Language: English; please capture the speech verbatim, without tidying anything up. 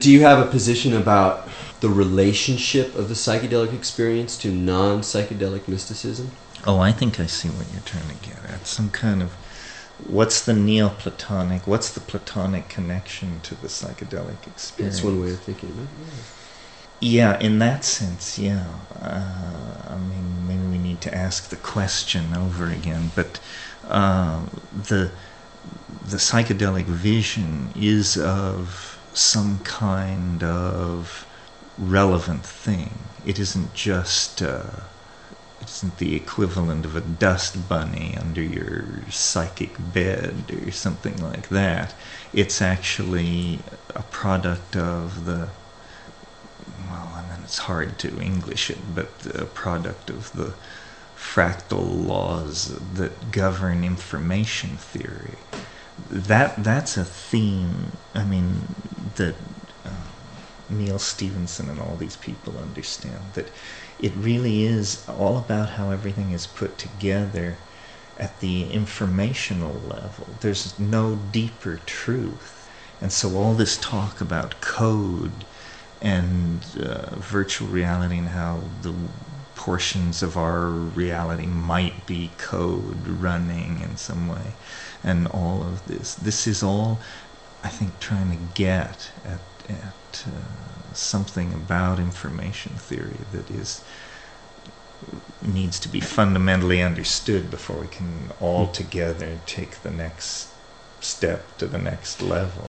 Do you have a position about the relationship of the psychedelic experience to non-psychedelic mysticism? Oh, I think I see what you're trying to get at. Some kind of, what's the Neoplatonic, what's the Platonic connection to the psychedelic experience? That's one way of thinking of it. Yeah, yeah in that sense, yeah. Uh, I mean, maybe we need to ask the question over again, but uh, the the psychedelic vision is of some kind of relevant thing. It isn't just... Uh, It isn't the equivalent of a dust bunny under your psychic bed or something like that. It's actually a product of the, well, I mean, it's hard to English it, but a product of the fractal laws that govern information theory. That that's a theme, I mean, that uh, Neil Stevenson and all these people understand, that it really is all about how everything is put together at the informational level. There's no deeper truth. And so all this talk about code and uh, virtual reality and how the portions of our reality might be code running in some way, and all of this, this is all, I think, trying to get at, at uh, something about information theory that is needs to be fundamentally understood before we can all together take the next step to the next level.